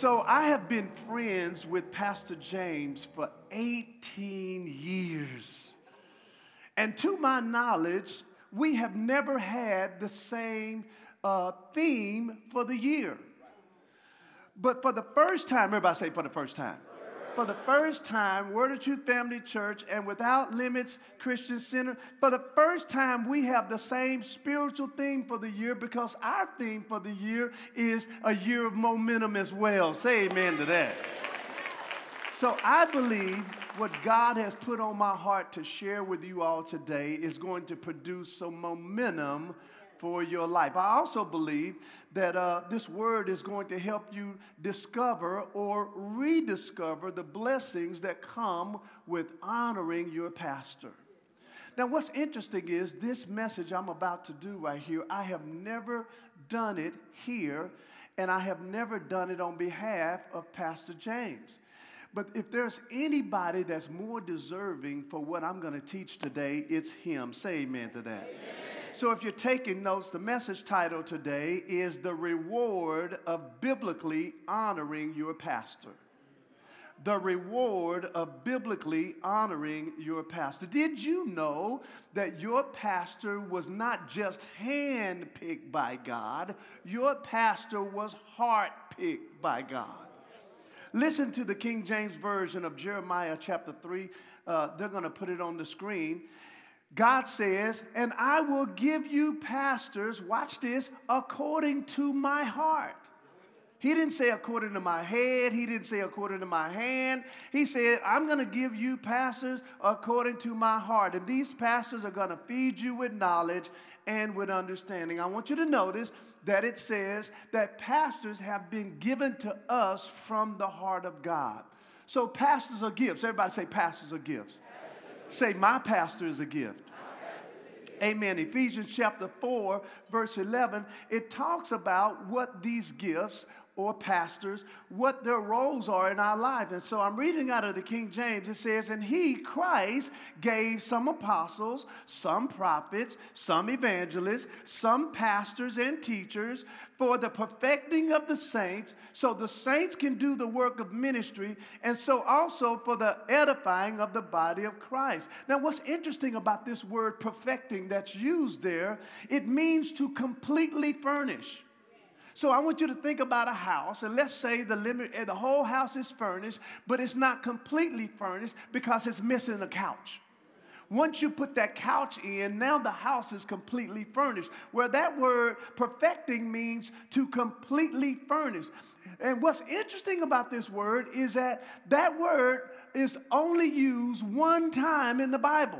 So I have been friends with Pastor James for 18 years. And to my knowledge, we have never had the same theme for the year. But for the first time, everybody say for the first time. For the first time, Word of Truth Family Church and Without Limits Christian Center, for the first time, we have the same spiritual theme for the year because our theme for the year is a year of momentum as well. Say amen to that. So I believe what God has put on my heart to share with you all today is going to produce some momentum for your life. I also believe that this word is going to help you discover or rediscover the blessings that come with honoring your pastor. Now, what's interesting is this message I'm about to do right here, I have never done it here, and I have never done it on behalf of Pastor James. But if there's anybody that's more deserving for what I'm going to teach today, it's him. Say amen to that. Amen. So if you're taking notes, the message title today is The Reward of Biblically Honoring Your Pastor. The reward of biblically honoring your pastor. Did you know that your pastor was not just handpicked by God? Your pastor was heart-picked by God. Listen to the King James Version of Jeremiah chapter 3. They're going to put it on the screen. God says, and I will give you pastors, watch this, according to my heart. He didn't say according to my head. He didn't say according to my hand. He said, I'm going to give you pastors according to my heart. And these pastors are going to feed you with knowledge and with understanding. I want you to notice that it says that pastors have been given to us from the heart of God. So pastors are gifts. Everybody say pastors are gifts. Say, my pastor is a gift. Amen. Ephesians chapter 4, verse 11, it talks about what these gifts or pastors, what their roles are in our life. And so I'm reading out of the King James. It says, and he, Christ, gave some apostles, some prophets, some evangelists, some pastors and teachers for the perfecting of the saints, so the saints can do the work of ministry, and so also for the edifying of the body of Christ. Now, what's interesting about this word perfecting that's used there, it means to completely furnish. So I want you to think about a house, and let's say the whole house is furnished, but it's not completely furnished because it's missing a couch. Once you put that couch in, now the house is completely furnished. Where that word perfecting means to completely furnish. And what's interesting about this word is that that word is only used one time in the Bible.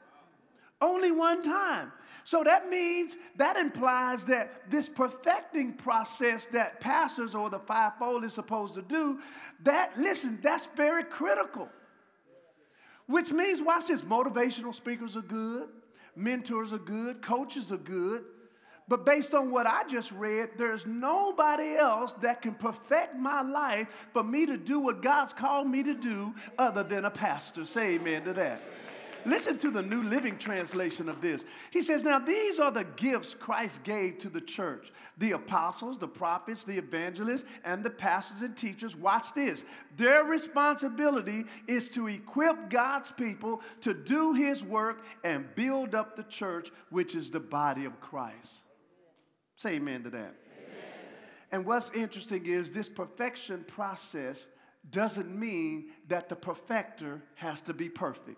Only one time. So that means, that implies that this perfecting process that pastors or the fivefold is supposed to do, that's very critical. Which means, watch this, motivational speakers are good, mentors are good, coaches are good, but based on what I just read, there's nobody else that can perfect my life for me to do what God's called me to do other than a pastor. Say amen to that. Listen to the New Living Translation of this. He says, now these are the gifts Christ gave to the church. The apostles, the prophets, the evangelists, and the pastors and teachers. Watch this. Their responsibility is to equip God's people to do his work and build up the church, which is the body of Christ. Say amen to that. Amen. And what's interesting is this perfection process doesn't mean that the perfecter has to be perfect.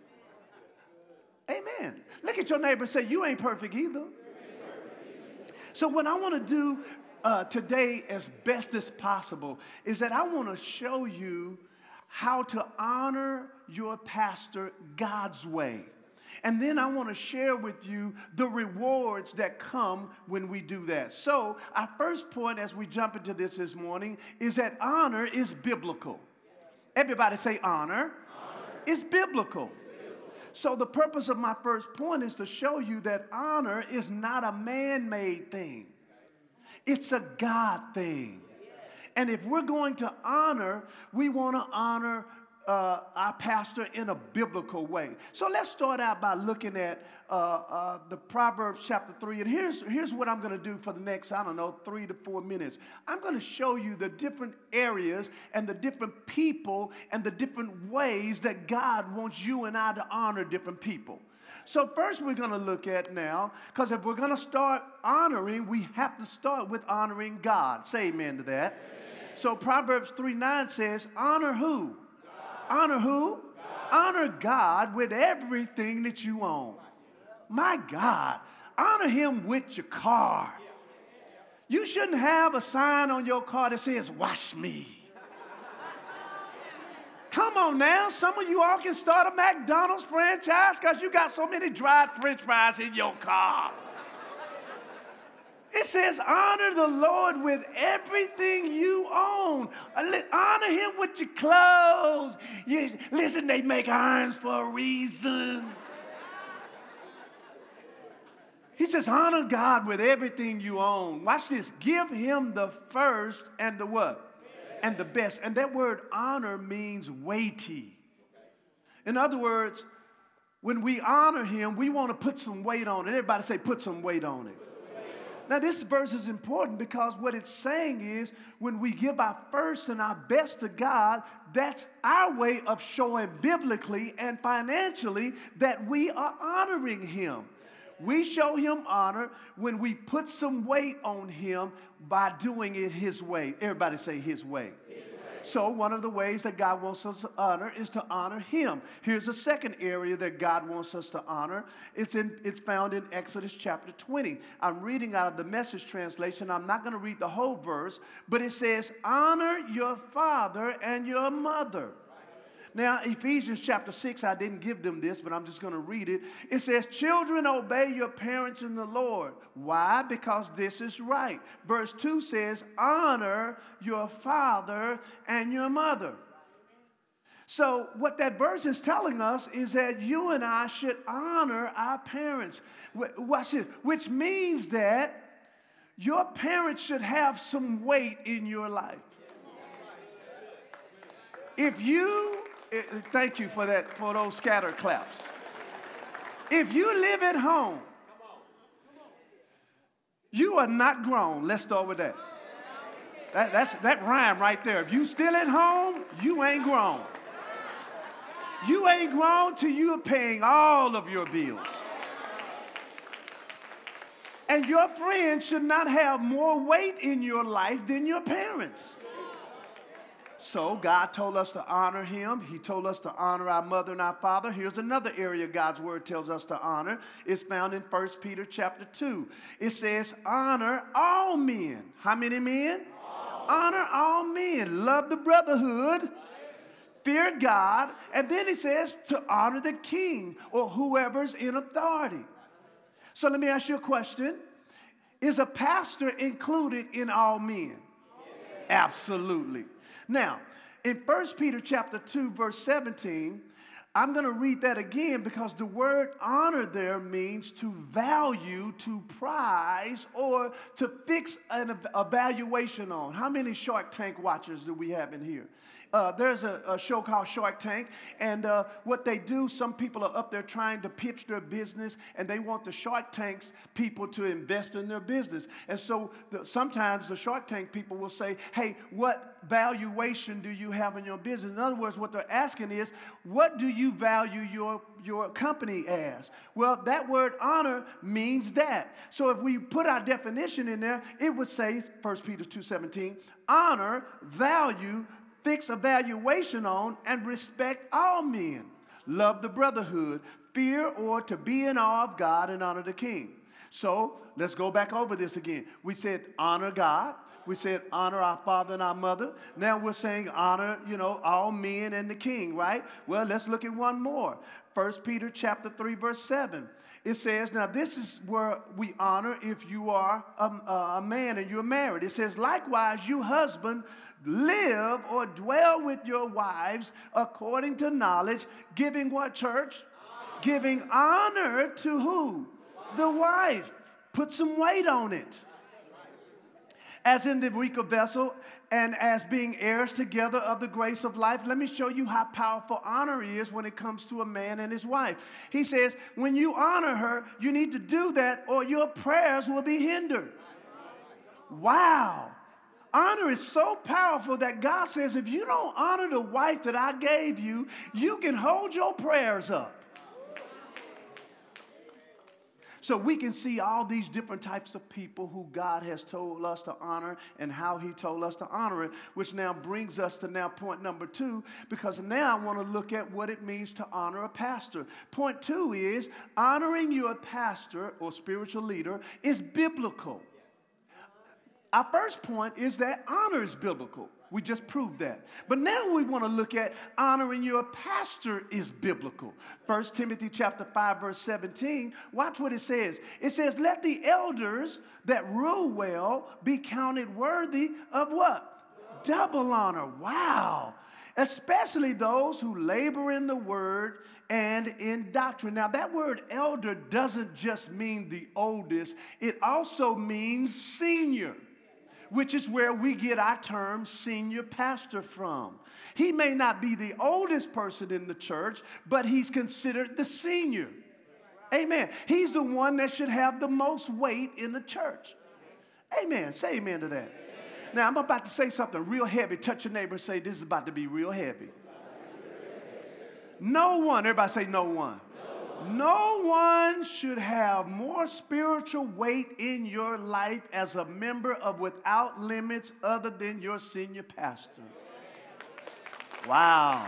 Amen. Look at your neighbor and say, you ain't perfect either. So what I want to do today as best as possible is that I want to show you how to honor your pastor God's way. And then I want to share with you the rewards that come when we do that. So our first point as we jump into this morning is that honor is biblical. Everybody say honor is biblical. So the purpose of my first point is to show you that honor is not a man-made thing. It's a God thing. And if we're going to honor, we want to honor our pastor in a biblical way. So let's start out by looking at the Proverbs chapter 3. And here's what I'm going to do for the next, 3 to 4 minutes. I'm going to show you the different areas and the different people and the different ways that God wants you and I to honor different people. So first we're going to look at now, because if we're going to start honoring, we have to start with honoring God. Say amen to that. Amen. So Proverbs 3:9 says, honor who? God. Honor who? God. Honor God with everything that you own. My God, honor him with your car. You shouldn't have a sign on your car that says, wash me. Come on now, some of you all can start a McDonald's franchise because you got so many dried French fries in your car. It says, honor the Lord with everything you own. Honor him with your clothes. Listen, they make irons for a reason. He says, honor God with everything you own. Watch this. Give him the first and the what? And the best. And that word honor means weighty. In other words, when we honor him, we want to put some weight on it. Everybody say, put some weight on it. Now, this verse is important because what it's saying is when we give our first and our best to God, that's our way of showing biblically and financially that we are honoring him. We show him honor when we put some weight on him by doing it his way. Everybody say his way. His way. So one of the ways that God wants us to honor is to honor him. Here's a second area that God wants us to honor. It's found in Exodus chapter 20. I'm reading out of the Message translation. I'm not going to read the whole verse, but it says, honor your father and your mother. Now, Ephesians chapter 6, I didn't give them this, but I'm just going to read it. It says, children, obey your parents in the Lord. Why? Because this is right. Verse 2 says, honor your father and your mother. So what that verse is telling us is that you and I should honor our parents. Watch this. Which means that your parents should have some weight in your life. If you... Thank you for that, for those scatter claps. If you live at home, you are not grown. Let's start with that. That rhyme right there. If you still at home, you ain't grown. You ain't grown till you are paying all of your bills. And your friends should not have more weight in your life than your parents. So God told us to honor him. He told us to honor our mother and our father. Here's another area God's word tells us to honor. It's found in 1 Peter chapter 2. It says, honor all men. How many men? All. Honor all men. Love the brotherhood. Fear God. And then it says to honor the king or whoever's in authority. So let me ask you a question. Is a pastor included in all men? Yes. Absolutely. Now, in 1 Peter chapter 2, verse 17, I'm going to read that again because the word honor there means to value, to prize, or to fix an evaluation on. How many Shark Tank watchers do we have in here? There's a show called Shark Tank, and what they do, some people are up there trying to pitch their business, and they want the Shark Tank's people to invest in their business. And so sometimes the Shark Tank people will say, hey, what valuation do you have in your business? In other words, what they're asking is, what do you value your company as? Well, that word honor means that. So if we put our definition in there, it would say, 1 Peter 2:17, honor, value, fix evaluation on, and respect all men. Love the brotherhood, fear or to be in awe of God, and honor the king. So let's go back over this again. We said honor God. We said honor our father and our mother. Now we're saying honor, all men and the king, right? Well, let's look at one more. 1 Peter chapter 3, verse 7. It says, now this is where we honor if you are a man and you're married. It says, likewise, you husband, live or dwell with your wives according to knowledge, giving what, church? Honor. Giving honor to who? The wife. Put some weight on it. as in the weaker vessel, and as being heirs together of the grace of life. Let me show you how powerful honor is when it comes to a man and his wife. He says, when you honor her, you need to do that or your prayers will be hindered. Wow. Honor is so powerful that God says, if you don't honor the wife that I gave you, you can hold your prayers up. So we can see all these different types of people who God has told us to honor and how he told us to honor it, which now brings us to now point number 2, because now I want to look at what it means to honor a pastor. Point 2 is honoring your pastor or spiritual leader is biblical. Our first point is that honor is biblical. We just proved that. But now we want to look at honoring your pastor is biblical. 1 Timothy chapter 5, verse 17. Watch what it says. It says, let the elders that rule well be counted worthy of what? Double honor. Wow. Especially those who labor in the word and in doctrine. Now, that word elder doesn't just mean the oldest. It also means senior, which is where we get our term senior pastor from. He may not be the oldest person in the church, but he's considered the senior. Amen. He's the one that should have the most weight in the church. Amen. Say amen to that. Now, I'm about to say something real heavy. Touch your neighbor and say, this is about to be real heavy. No one, everybody say no one. No one should have more spiritual weight in your life as a member of Without Limits other than your senior pastor. Wow.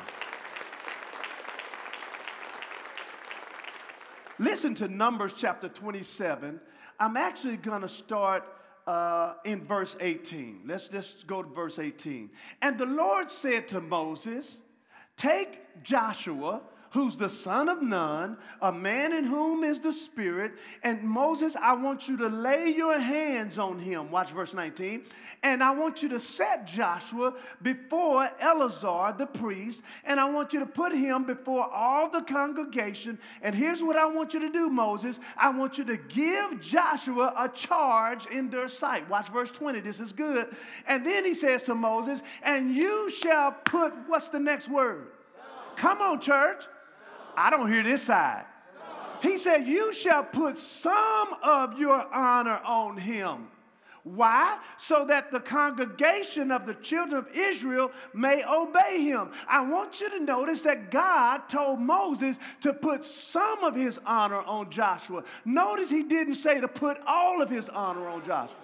Listen to Numbers chapter 27. I'm actually going to start in verse 18. Let's just go to verse 18. And the Lord said to Moses, take Joshua, who's the son of Nun, a man in whom is the Spirit. And Moses, I want you to lay your hands on him. Watch verse 19. And I want you to set Joshua before Eleazar the priest. And I want you to put him before all the congregation. And here's what I want you to do, Moses. I want you to give Joshua a charge in their sight. Watch verse 20. This is good. And then he says to Moses, and you shall put, what's the next word? Come on, church. I don't hear this side. He said, you shall put some of your honor on him. Why? So that the congregation of the children of Israel may obey him. I want you to notice that God told Moses to put some of his honor on Joshua. Notice he didn't say to put all of his honor on Joshua.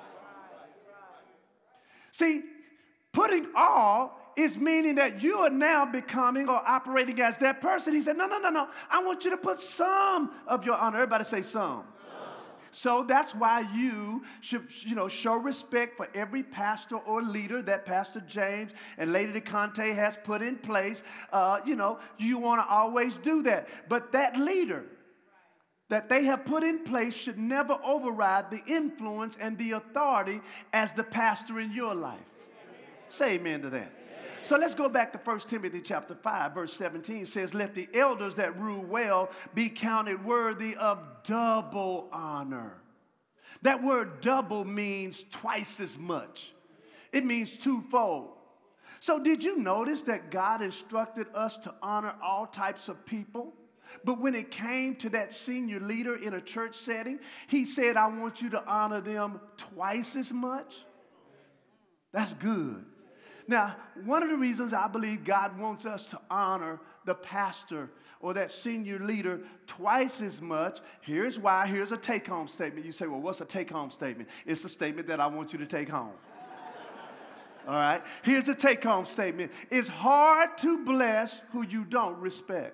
See, putting all is meaning that you are now becoming or operating as that person. He said, no. I want you to put some of your honor. Everybody say some. So that's why you should, show respect for every pastor or leader that Pastor James and Lady DeConte has put in place. You want to always do that. But that leader that they have put in place should never override the influence and the authority as the pastor in your life. Say amen to that. So let's go back to 1 Timothy chapter 5, verse 17. It says, let the elders that rule well be counted worthy of double honor. That word double means twice as much. It means twofold. So did you notice that God instructed us to honor all types of people? But when it came to that senior leader in a church setting, he said, I want you to honor them twice as much. That's good. Now, one of the reasons I believe God wants us to honor the pastor or that senior leader twice as much, here's why. Here's a take-home statement. You say, well, what's a take-home statement? It's a statement that I want you to take home. All right? Here's a take-home statement. It's hard to bless who you don't respect.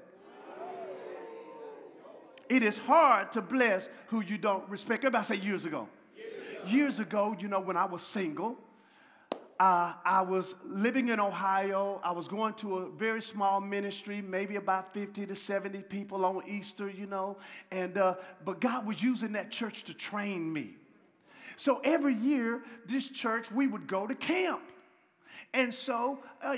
It is hard to bless who you don't respect. Everybody say years ago. Years ago, when I was single, I was living in Ohio. I was going to a very small ministry, maybe about 50 to 70 people on Easter, but God was using that church to train me. So every year, this church, we would go to camp. And so,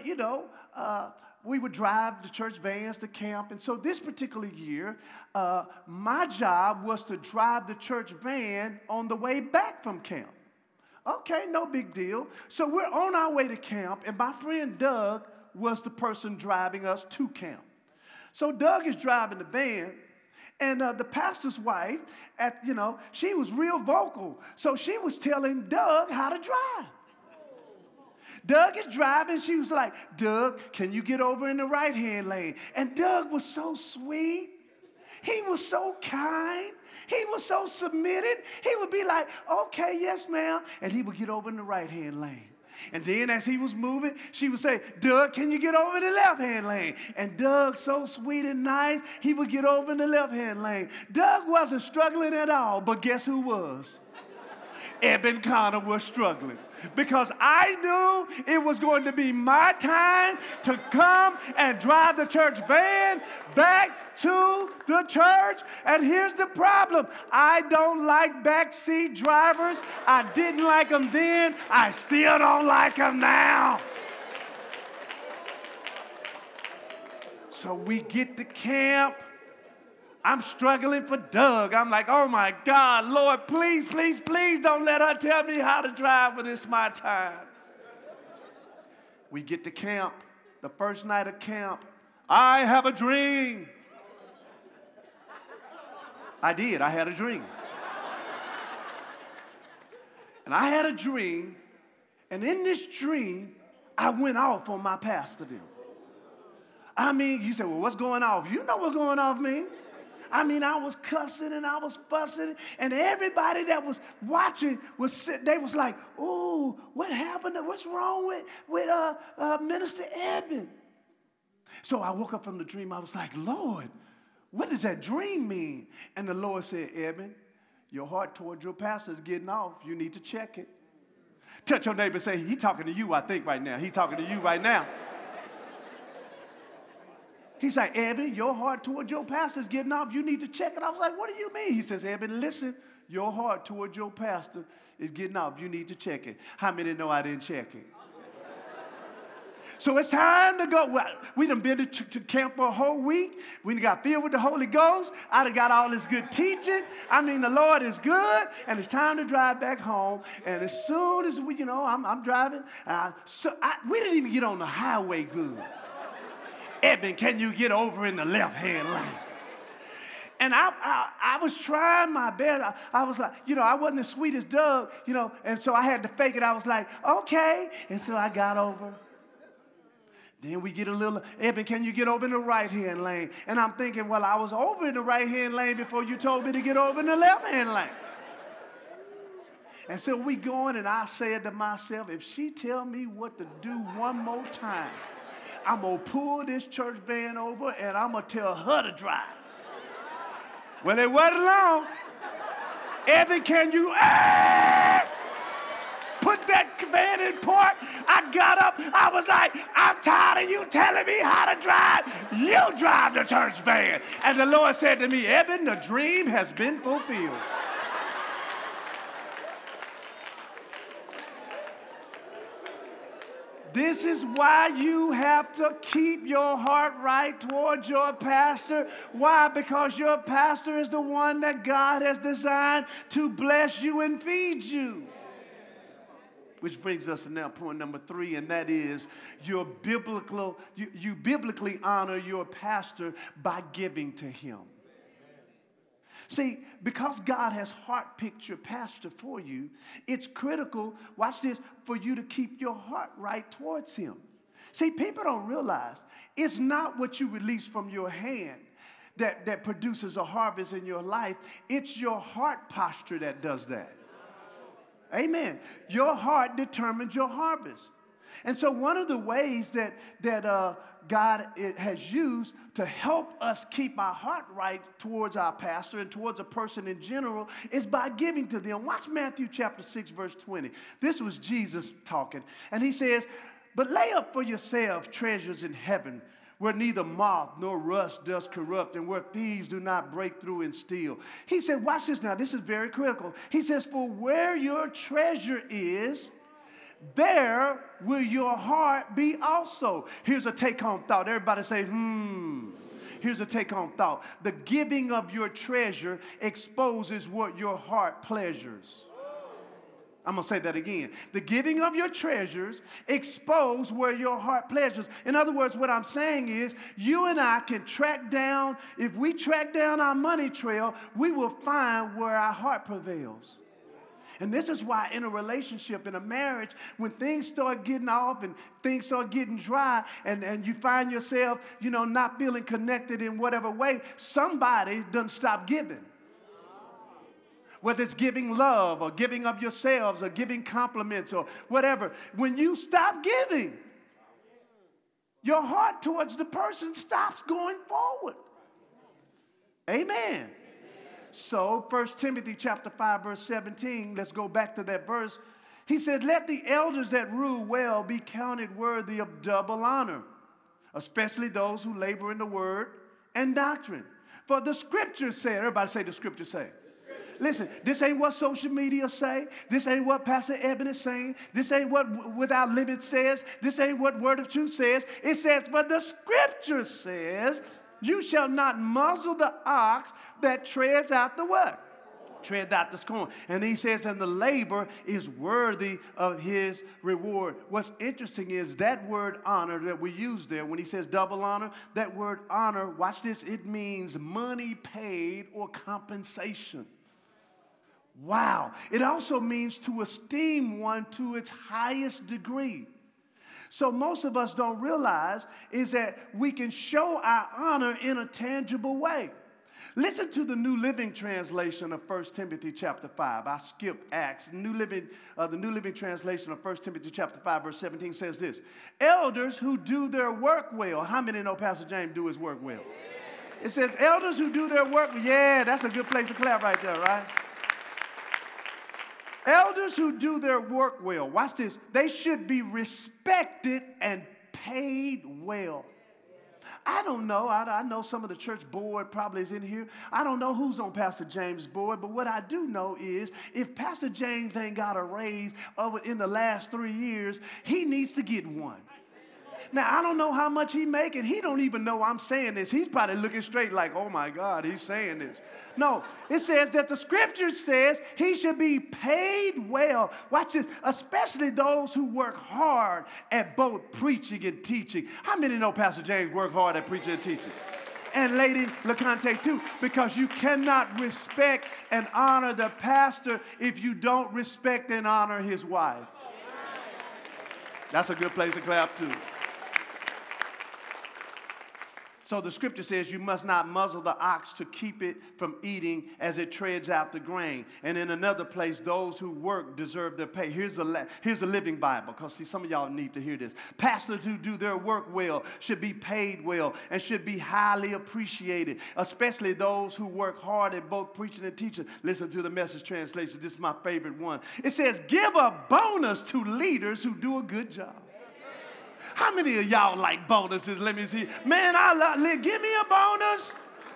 we would drive the church vans to camp. And so this particular year, my job was to drive the church van on the way back from camp. Okay, no big deal. So we're on our way to camp, and my friend Doug was the person driving us to camp. So Doug is driving the van, and the pastor's wife, she was real vocal. So she was telling Doug how to drive. Doug is driving. She was like, Doug, can you get over in the right-hand lane? And Doug was so sweet. He was so kind. He was so submitted. He would be like, okay, yes, ma'am. And he would get over in the right-hand lane. And then as he was moving, she would say, Doug, can you get over in the left-hand lane? And Doug, so sweet and nice, he would get over in the left-hand lane. Doug wasn't struggling at all, but guess who was? Eben Connor was struggling, because I knew it was going to be my time to come and drive the church van back to the church. And here's the problem. I don't like backseat drivers. I didn't like them then. I still don't like them now. So we get to camp. I'm struggling for Doug. I'm like, oh my God, Lord, please, please, please don't let her tell me how to drive when it's my time. We get to camp. The first night of camp, I have a dream. I did. I had a dream. And I had a dream, and in this dream, I went off on my pastor then. I mean, you say, well, what's going off? You know what going off means. I mean, I was cussing and I was fussing, and everybody that was watching was sitting. They was like, "Ooh, what happened? What's wrong with Minister Eben?" So I woke up from the dream. I was like, "Lord, what does that dream mean?" And the Lord said, "Eben, your heart toward your pastor is getting off. You need to check it." Touch your neighbor and say, "He's talking to you, I think, right now. He's talking to you right now." He's like, Eben, your heart toward your pastor is getting off. You need to check it. I was like, what do you mean? He says, Eben, listen, your heart toward your pastor is getting off. You need to check it. How many know I didn't check it? So it's time to go. Well, we done been to camp for a whole week. We done got filled with the Holy Ghost. I done got all this good teaching. I mean, the Lord is good. And it's time to drive back home. And as soon as I'm driving. We didn't even get on the highway good. Eben, can you get over in the left-hand lane? And I was trying my best. I was like, I wasn't as sweet as Doug, and so I had to fake it. I was like, okay. And so I got over. Then we get a little, Eben, can you get over in the right-hand lane? And I'm thinking, well, I was over in the right-hand lane before you told me to get over in the left-hand lane. And so we going, and I said to myself, if she tell me what to do one more time, I'm going to pull this church van over, and I'm going to tell her to drive. Well, it wasn't long. Eben, can you put that van in park? I got up. I was like, I'm tired of you telling me how to drive. You drive the church van. And the Lord said to me, Eben, the dream has been fulfilled. This is why you have to keep your heart right towards your pastor. Why? Because your pastor is the one that God has designed to bless you and feed you. Which brings us to now point number 3, and that is you biblically honor your pastor by giving to him. See, because God has heart-picked your pastor for you, it's critical, watch this, for you to keep your heart right towards him. See, people don't realize it's not what you release from your hand that produces a harvest in your life. It's your heart posture that does that. Amen. Your heart determines your harvest. And so one of the ways that God has used to help us keep our heart right towards our pastor and towards a person in general is by giving to them. Watch Matthew chapter 6, verse 20. This was Jesus talking. And he says, but lay up for yourselves treasures in heaven, where neither moth nor rust does corrupt, and where thieves do not break through and steal. He said, watch this now. This is very critical. He says, for where your treasure is, there will your heart be also. Here's a take-home thought. Everybody say, Here's a take-home thought. The giving of your treasure exposes what your heart pleasures. I'm going to say that again. The giving of your treasures expose where your heart pleasures. In other words, what I'm saying is you and I can track down, if we track down our money trail, we will find where our heart prevails. And this is why in a relationship, in a marriage, when things start getting off and things start getting dry and you find yourself, not feeling connected in whatever way, somebody doesn't stop giving. Whether it's giving love or giving of yourselves or giving compliments or whatever. When you stop giving, your heart towards the person stops going forward. Amen. So 1 Timothy chapter 5, verse 17, let's go back to that verse. He said, let the elders that rule well be counted worthy of double honor, especially those who labor in the word and doctrine. For the scriptures say, everybody say the scriptures say. Listen, this ain't what social media say. This ain't what Pastor Eben is saying. This ain't what Without Limit says. This ain't what Word of Truth says. It says, but the scripture says, you shall not muzzle the ox that treads out the what? Treads out the scorn. And he says, and the labor is worthy of his reward. What's interesting is that word honor that we use there, when he says double honor, that word honor, watch this, it means money paid or compensation. Wow. It also means to esteem one to its highest degree. So most of us don't realize is that we can show our honor in a tangible way. Listen to the New Living Translation of 1 Timothy chapter 5. I skipped Acts. The New Living Translation of 1 Timothy chapter 5, verse 17 says this. Elders who do their work well. How many know Pastor James do his work well? It says elders who do their work. Yeah, that's a good place to clap right there, right? Elders who do their work well, watch this, they should be respected and paid well. I don't know. I know some of the church board probably is in here. I don't know who's on Pastor James' board, but what I do know is if Pastor James ain't got a raise in the last 3 years, he needs to get one. Now, I don't know how much he making. He don't even know I'm saying this. He's probably looking straight like, oh, my God, he's saying this. No, it says that the scripture says he should be paid well. Watch this, especially those who work hard at both preaching and teaching. How many know Pastor James work hard at preaching and teaching? And Lady LeConte too, because you cannot respect and honor the pastor if you don't respect and honor his wife. That's a good place to clap too. So the scripture says you must not muzzle the ox to keep it from eating as it treads out the grain. And in another place, those who work deserve their pay. Here's the Living Bible, because see, some of y'all need to hear this. Pastors who do their work well should be paid well and should be highly appreciated, especially those who work hard at both preaching and teaching. Listen to the Message translation. This is my favorite one. It says, give a bonus to leaders who do a good job. How many of y'all like bonuses? Let me see. Man, give me a bonus.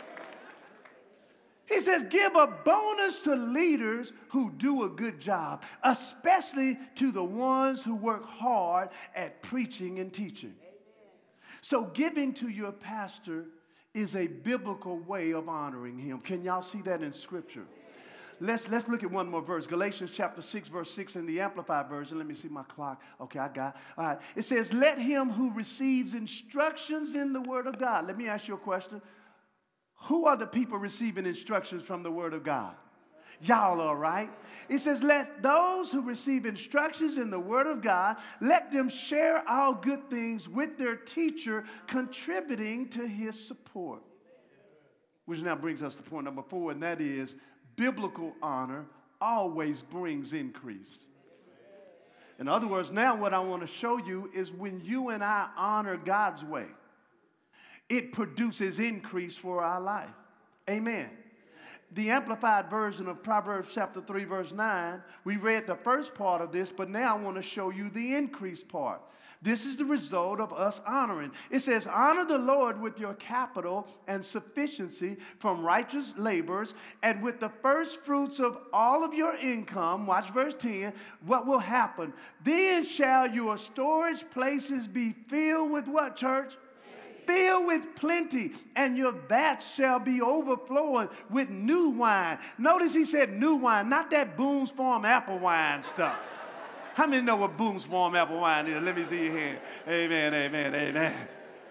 He says, give a bonus to leaders who do a good job, especially to the ones who work hard at preaching and teaching. So giving to your pastor is a biblical way of honoring him. Can y'all see that in Scripture? Let's look at one more verse. Galatians chapter 6, verse 6 in the Amplified version. Let me see my clock. Okay, I got it. All right. It says, let him who receives instructions in the Word of God. Let me ask you a question. Who are the people receiving instructions from the Word of God? Y'all are right. It says, let those who receive instructions in the Word of God, let them share all good things with their teacher, contributing to his support. Which now brings us to point number 4, and that is, biblical honor always brings increase. In other words, now what I want to show you is when you and I honor God's way, it produces increase for our life. Amen. The Amplified version of Proverbs chapter 3, verse 9, we read the first part of this, but now I want to show you the increase part. This is the result of us honoring. It says, honor the Lord with your capital and sufficiency from righteous labors, and with the first fruits of all of your income. Watch verse 10. What will happen? Then shall your storage places be filled with what, church? filled with plenty, and your vats shall be overflowing with new wine. Notice he said new wine, not that Boone's Farm apple wine stuff. How many know what Boone's Farm apple wine is? Let me see your hand. Amen, amen, amen.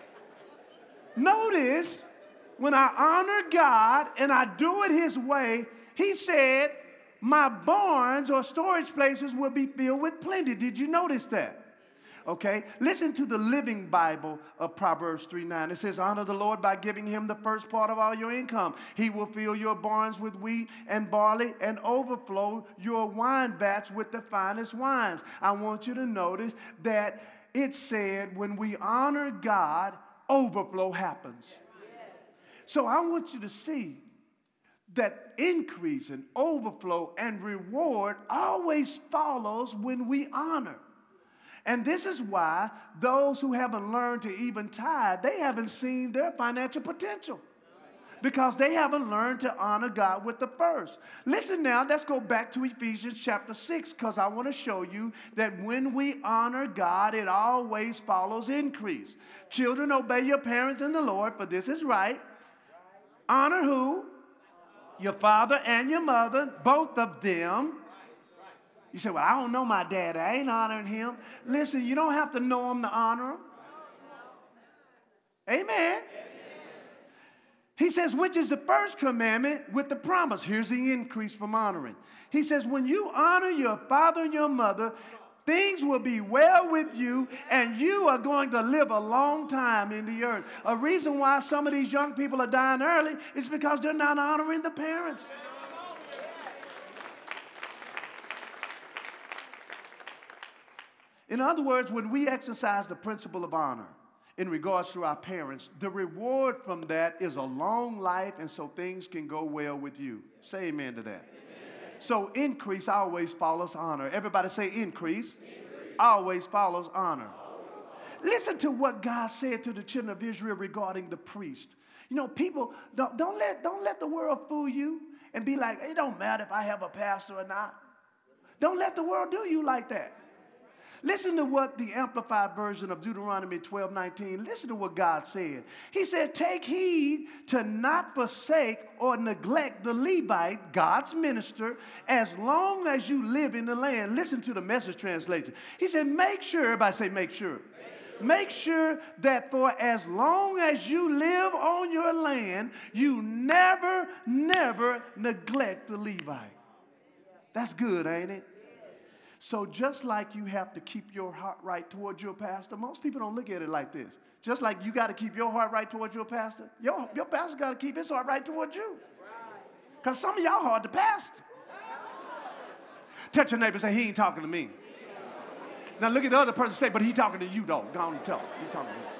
Notice, when I honor God and I do it his way, he said, my barns or storage places will be filled with plenty. Did you notice that? Okay, listen to the Living Bible of Proverbs 3:9. It says, honor the Lord by giving him the first part of all your income. He will fill your barns with wheat and barley and overflow your wine vats with the finest wines. I want you to notice that it said when we honor God, overflow happens. So I want you to see that increase and overflow and reward always follows when we honor. And this is why those who haven't learned to even tithe, they haven't seen their financial potential, because they haven't learned to honor God with the first. Listen now, let's go back to Ephesians chapter 6, because I want to show you that when we honor God, it always follows increase. Children, obey your parents in the Lord, for this is right. Honor who? Your father and your mother, both of them. You say, well, I don't know my dad. I ain't honoring him. Listen, you don't have to know him to honor him. Amen. He says, which is the first commandment with the promise. Here's the increase from honoring. He says, when you honor your father and your mother, things will be well with you, and you are going to live a long time in the earth. A reason why some of these young people are dying early is because they're not honoring the parents. In other words, when we exercise the principle of honor in regards to our parents, the reward from that is a long life, and so things can go well with you. Say amen to that. Amen. So increase always follows honor. Everybody say increase. Always follows honor. Listen to what God said to the children of Israel regarding the priest. You know, people, don't let the world fool you and be like, it don't matter if I have a pastor or not. Don't let the world do you like that. Listen to what the Amplified version of Deuteronomy 12:19, listen to what God said. He said, take heed to not forsake or neglect the Levite, God's minister, as long as you live in the land. Listen to the Message translation. He said, make sure, everybody say make sure. Make sure that for as long as you live on your land, you never neglect the Levite. That's good, ain't it? So just like you have to keep your heart right towards your pastor, most people don't look at it like this. Just like you got to keep your heart right towards your pastor, your pastor got to keep his heart right towards you. Because some of y'all hard to pastor. Touch your neighbor and say, he ain't talking to me. Now look at the other person and say, but he talking to you, though. Go on and tell him. He talking to you.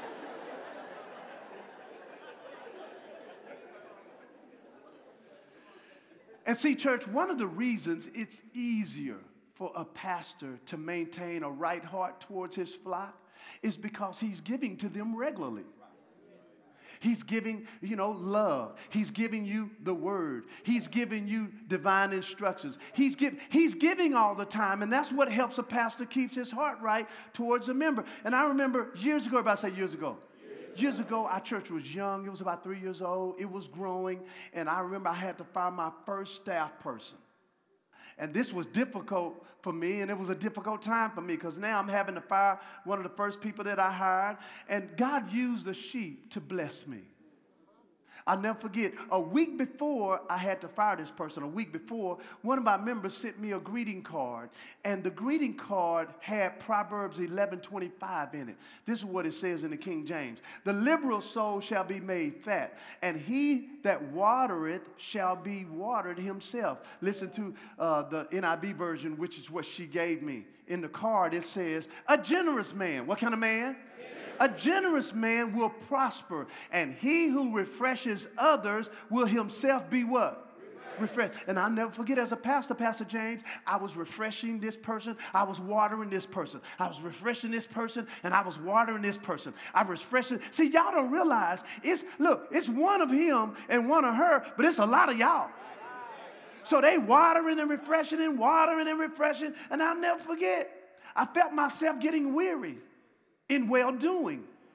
And see, church, one of the reasons it's easier for a pastor to maintain a right heart towards his flock is because he's giving to them regularly. He's giving, love. He's giving you the word. He's giving you divine instructions. He's giving all the time, and that's what helps a pastor keeps his heart right towards a member. And I remember years ago, years ago, our church was young. It was about 3 years old. It was growing, and I remember I had to fire my first staff person. And this was difficult for me, and it was a difficult time for me because now I'm having to fire one of the first people that I hired. And God used the sheep to bless me. I'll never forget, a week before I had to fire this person, a week before, one of my members sent me a greeting card. And the greeting card had Proverbs 11:25 in it. This is what it says in the King James. The liberal soul shall be made fat, and he that watereth shall be watered himself. Listen to the NIV version, which is what she gave me. In the card, it says, a generous man. What kind of man? A generous man will prosper, and he who refreshes others will himself be what? Refreshed. And I'll never forget, as a pastor, Pastor James, I was refreshing this person. I was watering this person. I was refreshing this person, and I was watering this person. I was refreshing. See, y'all don't realize, it's one of him and one of her, but it's a lot of y'all. So they watering and refreshing and watering and refreshing, and I'll never forget, I felt myself getting weary in well-doing.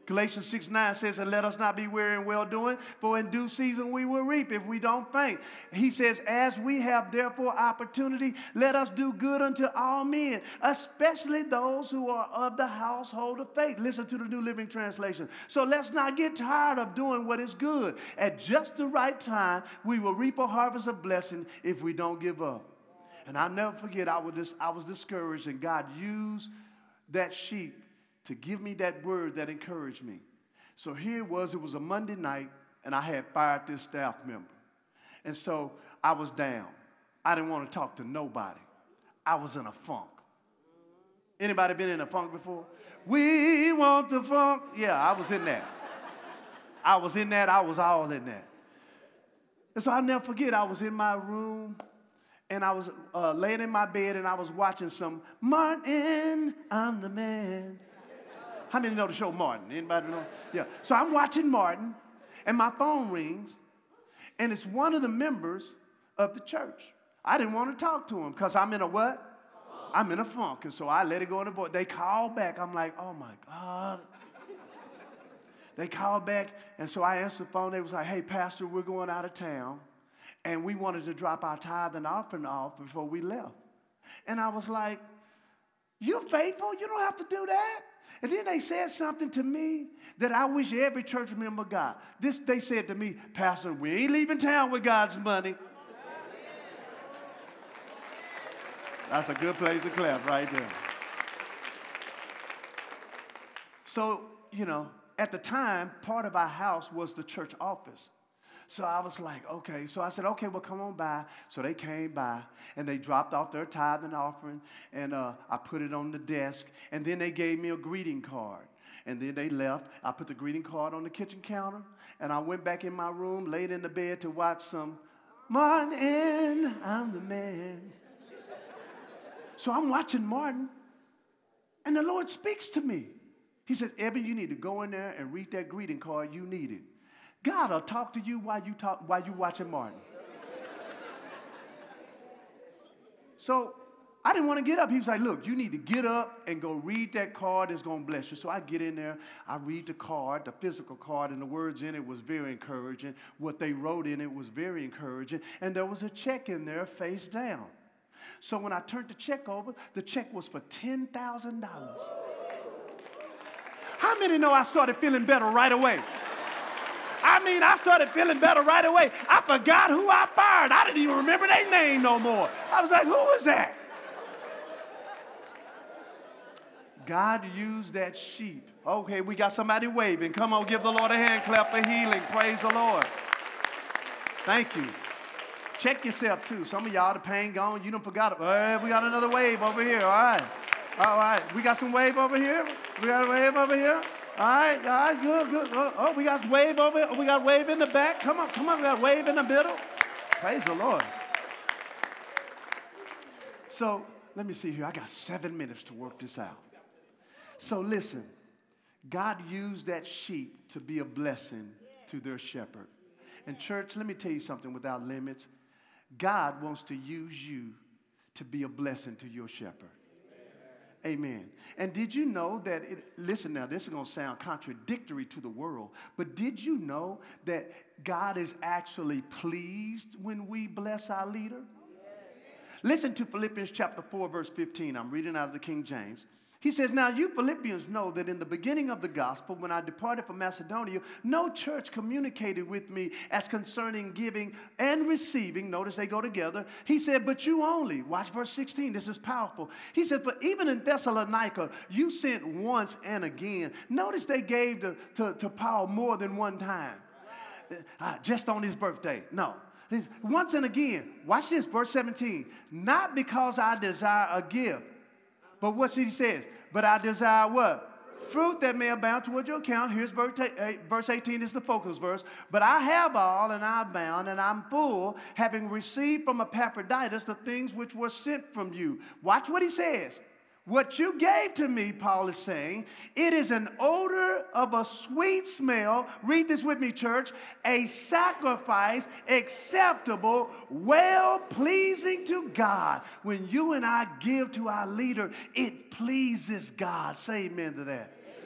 Galatians 6:9 says, and let us not be weary in well-doing, for in due season we will reap if we don't faint. He says, as we have therefore opportunity, let us do good unto all men, especially those who are of the household of faith. Listen to the New Living Translation. So let's not get tired of doing what is good. At just the right time, we will reap a harvest of blessing if we don't give up. And I'll never forget, I was discouraged, and God used that sheep to give me that word that encouraged me. So here it was a Monday night, and I had fired this staff member. And so I was down. I didn't want to talk to nobody. I was in a funk. Anybody been in a funk before? We want the funk. Yeah, I was in that. I was in that. I was all in that. And so I'll never forget, I was in my room, and I was laying in my bed, and I was watching some Martin, I'm the Man. How many know the show Martin? Anybody know? Yeah. So I'm watching Martin, and my phone rings, and it's one of the members of the church. I didn't want to talk to him because I'm in a what? I'm in a funk. And so I let it go in the voice. They called back. I'm like, oh, my God. They called back, and so I answered the phone. They was like, hey, Pastor, we're going out of town, and we wanted to drop our tithe and offering off before we left. And I was like, you're faithful? You don't have to do that? And then they said something to me that I wish every church member got. They said to me, Pastor, we ain't leaving town with God's money. That's a good place to clap right there. So, at the time, part of our house was the church office. So I was like, okay. So I said, okay, well, come on by. So they came by, and they dropped off their tithe and offering, and I put it on the desk, and then they gave me a greeting card. And then they left. I put the greeting card on the kitchen counter, and I went back in my room, laid in the bed to watch some Martin, I'm the Man. So I'm watching Martin, and the Lord speaks to me. He says, Evan, you need to go in there and read that greeting card. You need it. God will talk to you while you watching Martin. So I didn't want to get up. He was like, look, you need to get up and go read that card. It's going to bless you. So I get in there. I read the card, the physical card, and the words in it was very encouraging. What they wrote in it was very encouraging. And there was a check in there face down. So when I turned the check over, the check was for $10,000. How many know I started feeling better right away? I started feeling better right away. I forgot who I fired. I didn't even remember their name no more. I was like, who was that? God used that sheep. Okay, we got somebody waving. Come on, give the Lord a hand clap for healing. Praise the Lord. Thank you. Check yourself, too. Some of y'all, the pain gone. You done forgot it. We got another wave over here. All right. All right. We got some wave over here. We got a wave over here. All right, good. Oh, we got wave over here. We got wave in the back. Come on. We got wave in the middle. Praise the Lord. So, let me see here. I got 7 minutes to work this out. So, listen. God used that sheep to be a blessing to their shepherd. And church, let me tell you something without limits. God wants to use you to be a blessing to your shepherd. Amen. And did you know that, listen now, this is going to sound contradictory to the world, but did you know that God is actually pleased when we bless our leader? Listen to Philippians chapter 4, verse 15. I'm reading out of the King James. He says, now you Philippians know that in the beginning of the gospel, when I departed from Macedonia, no church communicated with me as concerning giving and receiving. Notice they go together. He said, but you only. Watch verse 16. This is powerful. He said, for even in Thessalonica, you sent once and again. Notice they gave to Paul more than one time. Just on his birthday. No. Once and again. Watch this, verse 17. Not because I desire a gift. But what he says? But I desire what? Fruit that may abound toward your account. Here's verse 18 is the focus verse. But I have all, and I abound, and I'm full, having received from Epaphroditus the things which were sent from you. Watch what he says. What you gave to me, Paul is saying, it is an odor of a sweet smell. Read this with me, church. A sacrifice acceptable, well-pleasing to God. When you and I give to our leader, it pleases God. Say amen to that.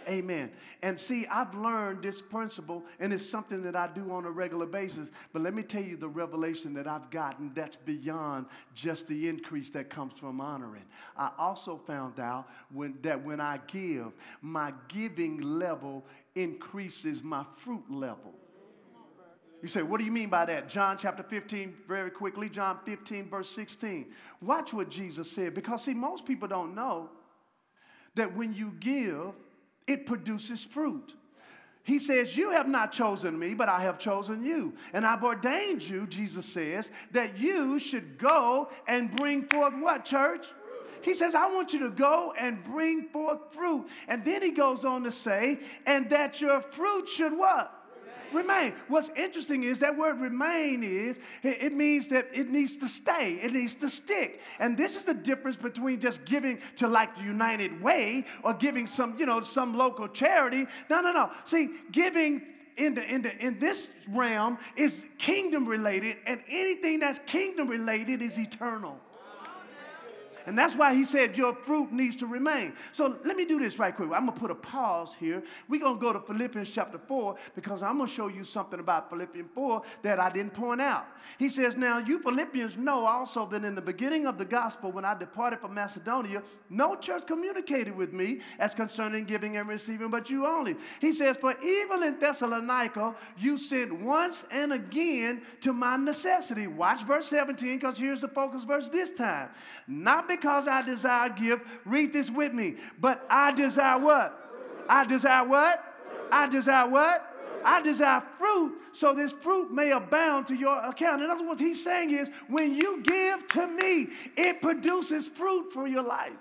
Amen. And see, I've learned this principle, and it's something that I do on a regular basis. But let me tell you the revelation that I've gotten that's beyond just the increase that comes from honoring. I also found out that when I give, my giving level increases my fruit level. You say, what do you mean by that? John chapter 15, very quickly, John 15, verse 16. Watch what Jesus said, because see, most people don't know that when you give, it produces fruit. He says, you have not chosen me, but I have chosen you. And I've ordained you, Jesus says, that you should go and bring forth what, church? He says, I want you to go and bring forth fruit. And then he goes on to say, and that your fruit should what? Remain. What's interesting is that word remain it means that it needs to stay. It needs to stick. And this is the difference between just giving to like the United Way or giving some local charity. No. See, giving in this realm is kingdom related, and anything that's kingdom related is eternal. And that's why he said your fruit needs to remain. So let me do this right quick. I'm going to put a pause here. We're going to go to Philippians chapter 4 because I'm going to show you something about Philippians 4 that I didn't point out. He says, now you Philippians know also that in the beginning of the gospel, when I departed from Macedonia, no church communicated with me as concerning giving and receiving, but you only. He says, for even in Thessalonica, you sent once and again to my necessity. Watch verse 17 because here's the focus verse this time. Not because I desire gift, read this with me, but I desire what? I desire what? I desire what? I desire fruit, so this fruit may abound to your account. In other words, he's saying is, when you give to me, it produces fruit for your life.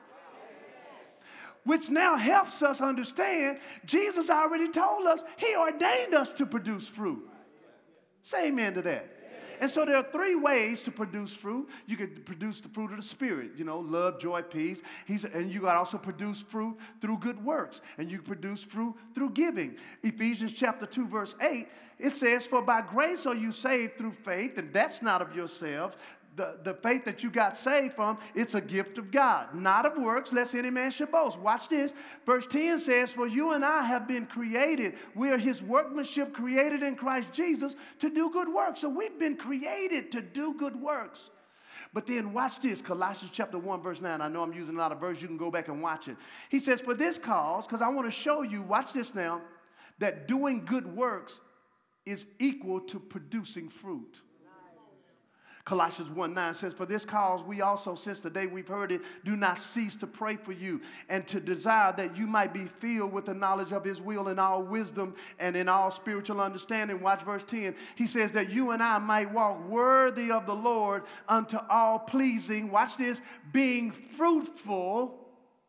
Which now helps us understand, Jesus already told us, he ordained us to produce fruit. Say amen to that. And so there are three ways to produce fruit. You can produce the fruit of the Spirit, love, joy, peace. And you can also produce fruit through good works. And you can produce fruit through giving. Ephesians chapter 2, verse 8, it says, for by grace are you saved through faith, and that's not of yourselves. The faith that you got saved from, it's a gift of God, not of works, lest any man should boast. Watch this. Verse 10 says, for you and I have been created. We are his workmanship created in Christ Jesus to do good works. So we've been created to do good works. But then watch this, Colossians chapter 1, verse 9. I know I'm using a lot of verses. You can go back and watch it. He says, for this cause, because I want to show you, watch this now, that doing good works is equal to producing fruit. Colossians 1:9 says, for this cause we also, since the day we've heard it, do not cease to pray for you and to desire that you might be filled with the knowledge of his will in all wisdom and in all spiritual understanding. Watch verse 10. He says that you and I might walk worthy of the Lord unto all pleasing. Watch this. Being fruitful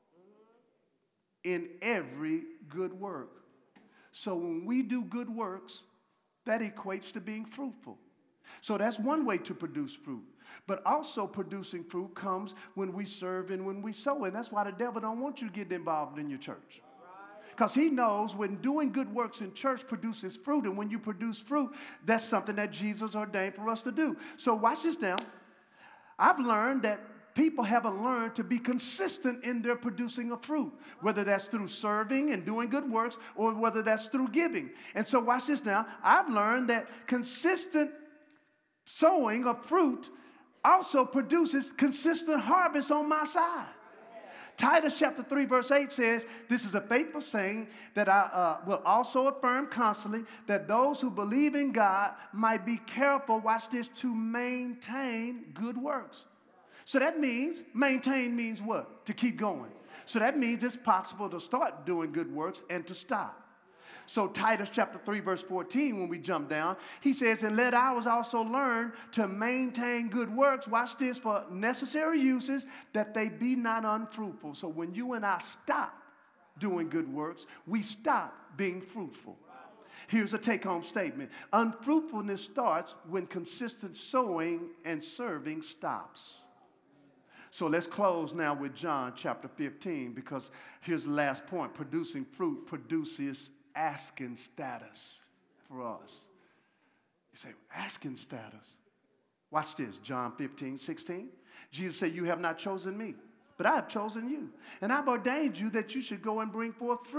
in every good work. So when we do good works, that equates to being fruitful. So that's one way to produce fruit. But also producing fruit comes when we serve and when we sow. And that's why the devil don't want you to get involved in your church. Because he knows when doing good works in church produces fruit. And when you produce fruit, that's something that Jesus ordained for us to do. So watch this now. I've learned that people haven't learned to be consistent in their producing of fruit, whether that's through serving and doing good works or whether that's through giving. And so watch this now. I've learned that consistent sowing of fruit also produces consistent harvest on my side. Titus chapter 3 verse 8 says, this is a faithful saying that I will also affirm constantly, that those who believe in God might be careful, watch this, to maintain good works. So that means, maintain means what? To keep going. So that means it's possible to start doing good works and to stop. So Titus chapter 3 verse 14, when we jump down, he says, and let ours also learn to maintain good works, watch this, for necessary uses, that they be not unfruitful. So when you and I stop doing good works, we stop being fruitful. Here's a take-home statement. Unfruitfulness starts when consistent sowing and serving stops. So let's close now with John chapter 15, because here's the last point. Producing fruit produces asking status for us. You say, asking status. Watch this, John 15:16. Jesus said, you have not chosen me, but I have chosen you. And I've ordained you that you should go and bring forth fruit,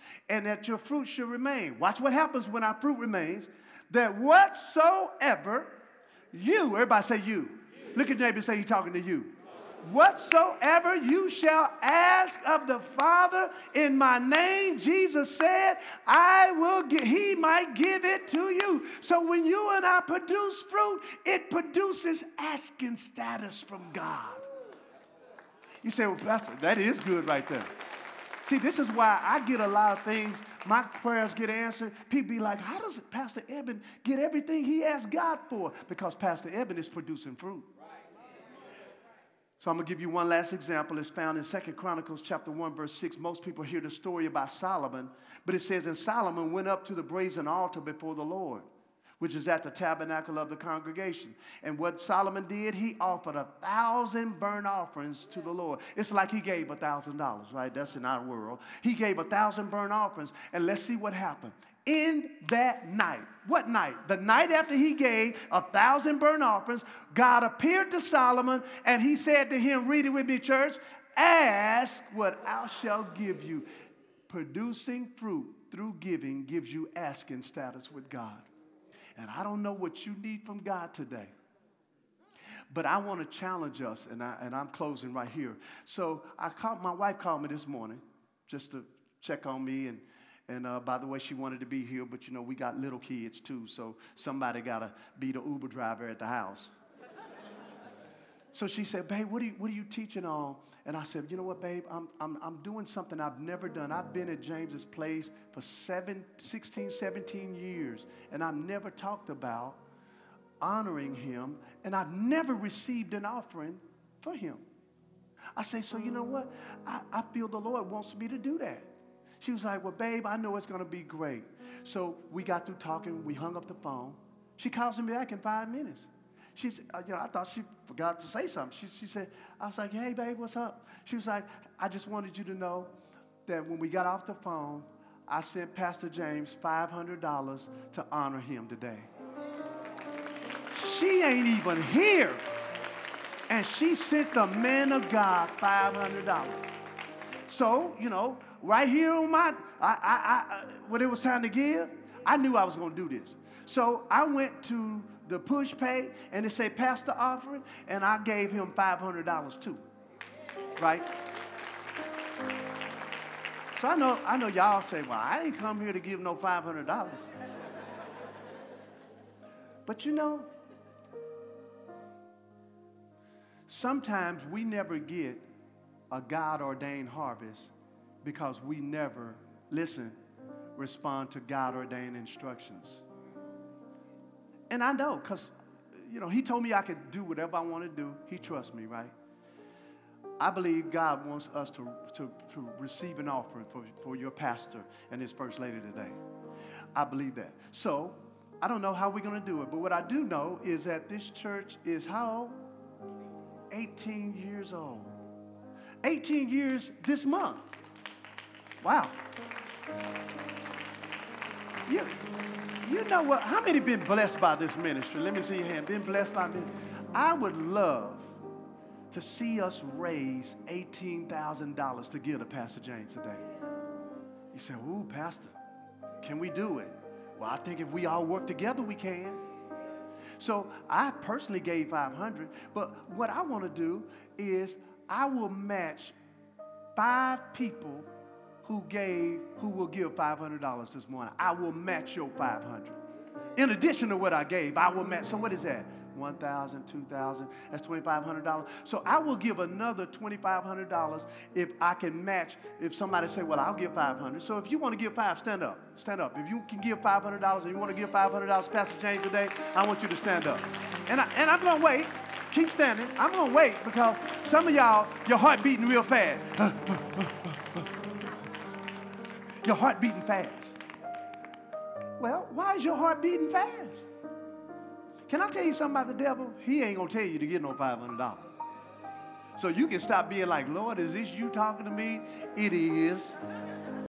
and that your fruit should remain. Watch what happens when our fruit remains. That whatsoever you, everybody say you. Look at your neighbor and say he's talking to you. Whatsoever you shall ask of the Father in my name, Jesus said, he might give it to you. So when you and I produce fruit, it produces asking status from God. You say, well, Pastor, that is good right there. See, this is why I get a lot of things, my prayers get answered. People be like, how does Pastor Eben get everything he asked God for? Because Pastor Eben is producing fruit. So I'm going to give you one last example. It's found in 2 Chronicles chapter 1, verse 6. Most people hear the story about Solomon, but it says, and Solomon went up to the brazen altar before the Lord, which is at the tabernacle of the congregation. And what Solomon did, he offered 1,000 burnt offerings to the Lord. It's like he gave $1,000, right? That's in our world. He gave 1,000 burnt offerings, and let's see what happened. In that night, what night? The night after he gave 1,000 burnt offerings, God appeared to Solomon, and he said to him, read it with me, church, ask what I shall give you. Producing fruit through giving gives you asking status with God. And I don't know what you need from God today, but I want to challenge us, and I'm closing right here. So my wife called me this morning just to check on me, and by the way, she wanted to be here, but, you know, we got little kids, too, so somebody got to be the Uber driver at the house. So she said, babe, what are you teaching on? And I said, you know what, babe, I'm doing something I've never done. I've been at James's place for 16, 17 years, and I've never talked about honoring him, and I've never received an offering for him. I say, so you know what? I feel the Lord wants me to do that. She was like, well, babe, I know it's going to be great. So we got through talking. We hung up the phone. She calls me back in 5 minutes. She said, I thought she forgot to say something. She said, I was like, hey, babe, what's up? She was like, I just wanted you to know that when we got off the phone, I sent Pastor James $500 to honor him today. She ain't even here. And she sent the man of God $500. So, you know, right here on when it was time to give, I knew I was going to do this. So I went to the push pay, and it said pastor offering, and I gave him $500 too, right? So I know y'all say, well, I didn't come here to give no $500. But you know, sometimes we never get a God-ordained harvest because we never, respond to God-ordained instructions. And I know, because, you know, he told me I could do whatever I want to do. He trusts me, right? I believe God wants us to receive an offering for your pastor and his first lady today. I believe that. So, I don't know how we're going to do it, but what I do know is that this church is how old? 18 years old. 18 years this month. Wow. You know what? How many been blessed by this ministry? Let me see your hand. Been blessed by me? I would love to see us raise $18,000 to give to Pastor James today. You say, ooh, Pastor, can we do it? Well, I think if we all work together, we can. So I personally gave $500, but what I want to do is I will match 5 people who will give $500 this morning. I will match your $500. In addition to what I gave, I will match. So what is that? $1,000, $2,000, that's $2,500. So I will give another $2,500 if I can match, if somebody say, well, I'll give $500. So if you want to give $500, stand up. Stand up. If you can give $500 and you want to give $500 Pastor James today, I want you to stand up. And I'm going to wait. Keep standing. I'm going to wait because some of y'all, your heart beating real fast. Your heart beating fast. Well, why is your heart beating fast? Can I tell you something about the devil? He ain't going to tell you to get no $500. So you can stop being like, Lord, is this you talking to me? It is.